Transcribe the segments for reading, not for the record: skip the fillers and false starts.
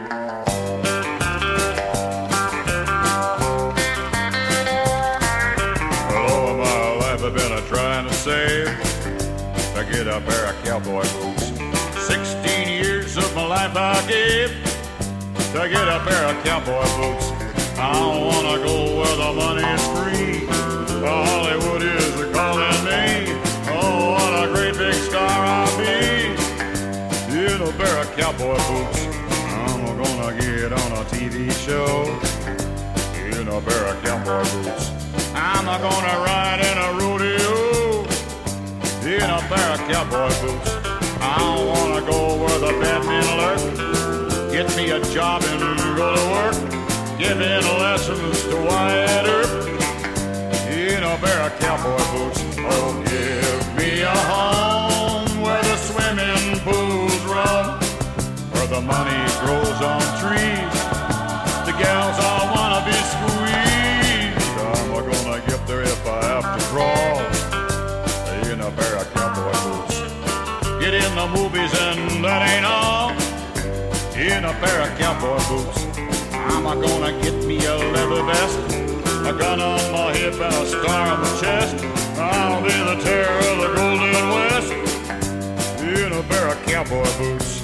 Well, all my life I've been trying to save to get a pair of cowboy boots. 16 years of my life I gave to get a pair of cowboy boots. I don't wanna go where the money is free. Hollywood is calling me. Oh, what a great big star I'll be in a pair of cowboy boots. I'm gonna get on a TV show in a pair of cowboy boots. I'm gonna ride in a rodeo in a pair of cowboy boots. I don't wanna go where the bad men lurk. Get me a job and go to work, giving lessons to Wyatt Earp in a pair of cowboy boots. Oh, give me a home where the swimming pools run, where the money grows on trees, the gals all wanna be squeezed. I'm gonna get there if I have to crawl in a pair of cowboy boots. Get in the movies and that ain't all in a pair of cowboy boots. I'm gonna get me a leather vest, a gun on my hip and a star on my chest. I'll be the terror of the Golden West in a pair of cowboy boots.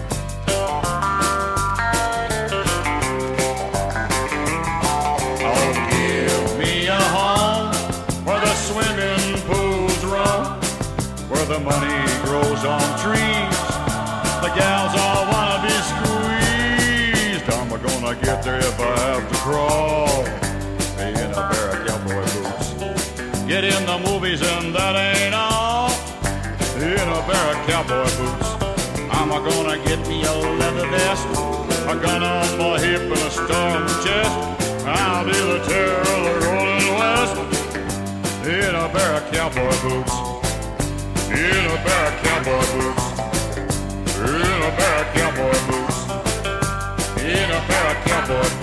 Oh, give me a home where the swimming pools run, where the money grows on trees, the gals all wanna be squeezed. I'm gonna get there if I have to crawl in a pair of cowboy boots. Get in the movies and that ain't all in a pair of cowboy boots. I'm gonna get me a leather vest, a gun on my hip and a star on my chest. I'll be the terror of the Golden West in a pair of cowboy boots. In a pair of cowboy boots. In a pair of cowboy boots. In a pair of cowboy boots.